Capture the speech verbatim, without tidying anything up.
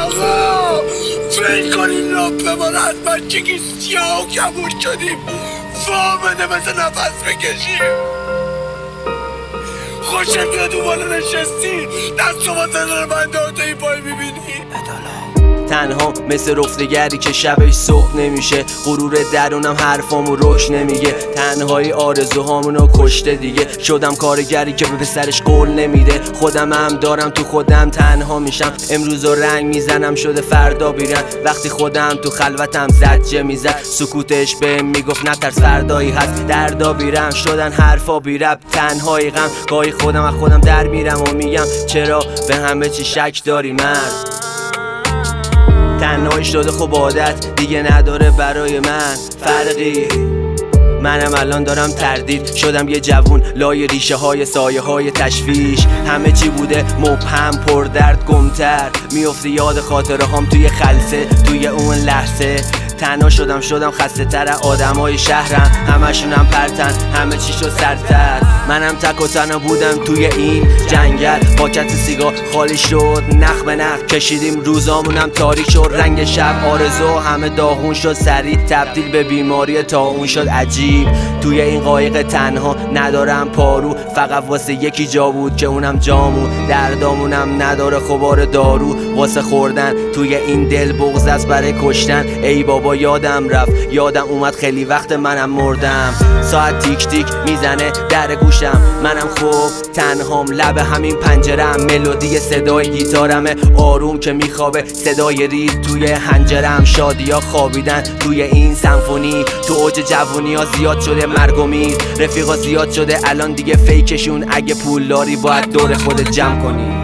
آقا فکر کنین لپه ما رو از بچگی سیاه و کبود شدیم فامده مثل نفس بکشیم خوشت میاد اون بالا نشستی دست شما زنان بنده ها توی پای میبینی تنها مثل رفتگری که شبش صبح نمیشه غرور درونم حرفامو روش نمیگه تنهایی آرزوهامونو کشته دیگه شدم کارگری که به پسرش قول نمیده خودم هم دارم تو خودم تنها میشم امروز و رنگ میزنم شده فردا بیرم وقتی خودم تو خلوتم زجه میزد سکوتش بهم میگفت نترس فردایی هست دردا بیرم شدن حرفا بی رب تنهایی غم گاهی خودم از خودم در میرم و میگم چرا به همه چی شک داری مرد تنهایی شده خب عادت دیگه نداره برای من فرقی منم الان دارم تردید شدم یه جوون لای ریشه های سایه های تشویش همه چی بوده مبهم پر درد گمتر میفته یاد خاطره هم توی خلسه توی اون لحظه تنها شدم شدم خسته تر آدم های شهرم همشونم پرتن همه چی شد سرتر منم تک و تنها بودم توی این جنگل پاکت سیگار خالی شد نخ به نخ کشیدیم روزامونم تاریک شد رنگ شب آرزو همه داغون شد سریع تبدیل به بیماری طاعون شد عجیب توی این قایق تنها ندارم پارو فقط واسه یکی جا بود که اونم جامون دردامونم نداره خبار دارو واسه خوردن توی این دل بغض است برای کشتن ای بابا یادم رفت یادم اومد خیلی وقت منم مردم ساعت تیک تیک میزنه در گوشم منم خوب تنهام لب همین پنجرم ملودی صدای گیتارمه آروم که میخوابه صدای رید توی حنجرم شادیا خوابیدن توی این سمفونی تو اوج جوونی ها زیاد شده مرگ و میر رفیقا زیاد شده الان دیگه فیکشون اگه پول داری باید دور خودت جمع کنی